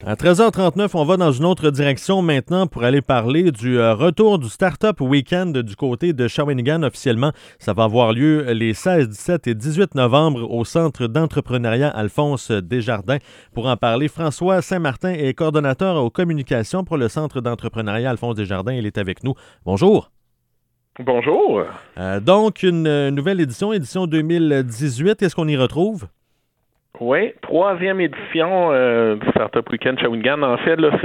À 13h39, on va dans une autre direction maintenant pour aller parler du retour du Startup Weekend du côté de Shawinigan officiellement. Ça va avoir lieu les 16, 17 et 18 novembre au Centre d'entrepreneuriat Alphonse Desjardins. Pour en parler, François Saint-Martin est coordonnateur aux communications pour le Centre d'entrepreneuriat Alphonse Desjardins. Il est avec nous. Bonjour. Bonjour. Donc, une nouvelle édition 2018. Est-ce qu'on y retrouve? Oui, troisième édition du Startup Weekend Shawinigan. En fait, là,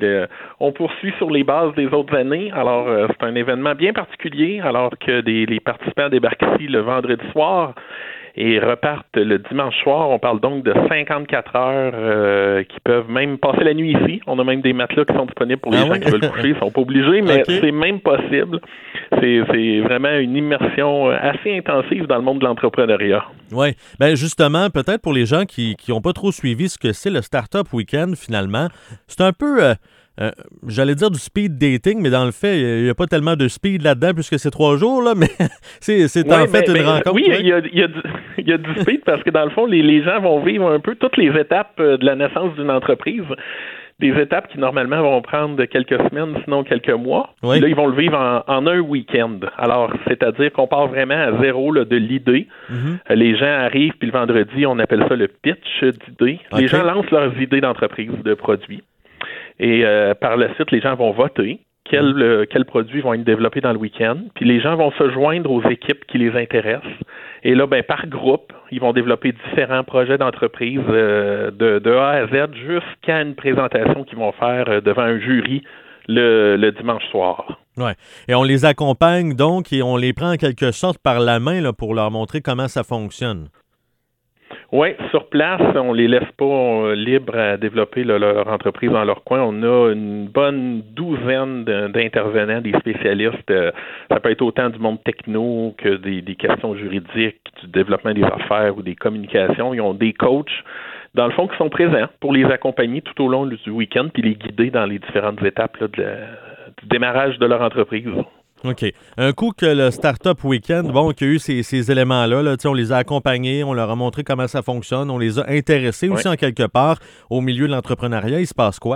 on poursuit sur les bases des autres années. Alors, c'est un événement bien particulier, alors que les participants débarquent ici le vendredi soir et repartent le dimanche soir. On parle donc de 54 heures qui peuvent même passer la nuit ici. On a même des matelas qui sont disponibles pour les gens qui veulent coucher. Ils sont pas obligés, mais c'est même possible. C'est vraiment une immersion assez intensive dans le monde de l'entrepreneuriat. Oui. Bien, justement, peut-être pour les gens qui n'ont pas trop suivi ce que c'est le Startup Weekend, finalement, c'est un peu, j'allais dire du speed dating, mais dans le fait, il n'y a pas tellement de speed là-dedans puisque c'est 3 jours, là, mais c'est en fait une rencontre. Oui, il y a du speed parce que dans le fond, les gens vont vivre un peu toutes les étapes de la naissance d'une entreprise. Des étapes qui, normalement, vont prendre quelques semaines, sinon quelques mois. Oui. Là, ils vont le vivre en un week-end. Alors, c'est-à-dire qu'on part vraiment à zéro là, de l'idée. Mm-hmm. Les gens arrivent, puis le vendredi, on appelle ça le pitch d'idées. Okay. Les gens lancent leurs idées d'entreprise, de produits. Et par la suite, les gens vont voter quels produits vont être développés dans le week-end. Puis les gens vont se joindre aux équipes qui les intéressent. Et là, par groupe, ils vont développer différents projets d'entreprise de A à Z jusqu'à une présentation qu'ils vont faire devant un jury le dimanche soir. Oui. Et on les accompagne donc et on les prend en quelque sorte par la main là, pour leur montrer comment ça fonctionne. Oui, sur place, on les laisse pas libres à développer leur entreprise dans leur coin. On a une bonne douzaine d'intervenants, des spécialistes. Ça peut être autant du monde techno que des questions juridiques, du développement des affaires ou des communications. Ils ont des coachs, dans le fond, qui sont présents pour les accompagner tout au long du week-end puis les guider dans les différentes étapes là, du démarrage de leur entreprise. OK. Un coup que le Startup Weekend, qu'il y a eu ces éléments-là, là, on les a accompagnés, on leur a montré comment ça fonctionne, on les a intéressés aussi en quelque part au milieu de l'entrepreneuriat. Il se passe quoi?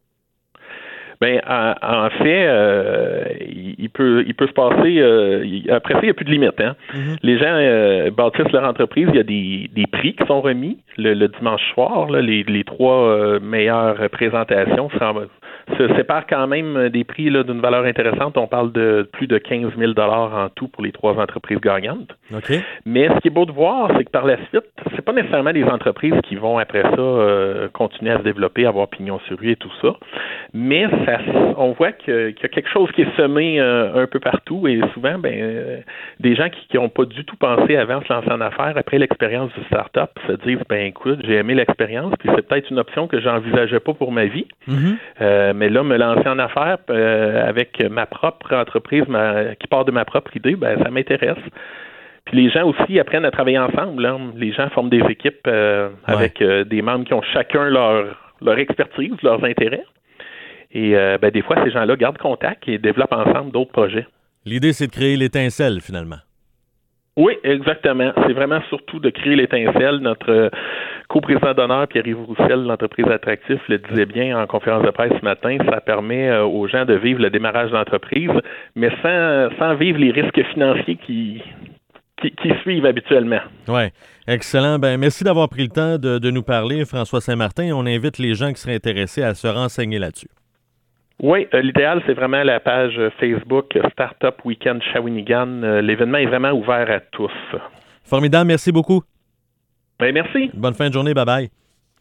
Bien, en fait, il peut se passer... après ça, il n'y a plus de limite. Hein? Mm-hmm. Les gens bâtissent leur entreprise. Il y a des prix qui sont remis le dimanche soir. Là, les 3 meilleures présentations se séparent quand même des prix là, d'une valeur intéressante. On parle de plus de 15 000 $ en tout pour les 3 entreprises gagnantes. Okay. Mais ce qui est beau de voir, c'est que par la suite, c'est pas nécessairement des entreprises qui vont après ça continuer à se développer, avoir pignon sur rue et tout ça. Mais on voit qu'il y a quelque chose qui est semé un peu partout et souvent, des gens qui n'ont pas du tout pensé avant se lancer en affaires, après l'expérience du start-up, se disent, écoute, j'ai aimé l'expérience, puis c'est peut-être une option que j'envisageais pas pour ma vie. Mm-hmm. Mais là, me lancer en affaires avec ma propre entreprise qui part de ma propre idée, ça m'intéresse. Puis les gens aussi apprennent à travailler ensemble. Hein. Les gens forment des équipes avec des membres qui ont chacun leur expertise, leurs intérêts. Et des fois, ces gens-là gardent contact et développent ensemble d'autres projets. L'idée, c'est de créer l'étincelle, finalement. Oui, exactement. C'est vraiment surtout de créer l'étincelle. Notre coprésident d'honneur, Pierre-Yves Roussel, de l'entreprise Attractif, le disait bien en conférence de presse ce matin, ça permet aux gens de vivre le démarrage d'entreprise, mais sans vivre les risques financiers qui suivent habituellement. Oui, excellent. Merci d'avoir pris le temps de nous parler, François Saint-Martin. On invite les gens qui seraient intéressés à se renseigner là-dessus. Oui, l'idéal, c'est vraiment la page Facebook Startup Weekend Shawinigan. L'événement est vraiment ouvert à tous. Formidable, merci beaucoup. Merci. Bonne fin de journée, bye-bye.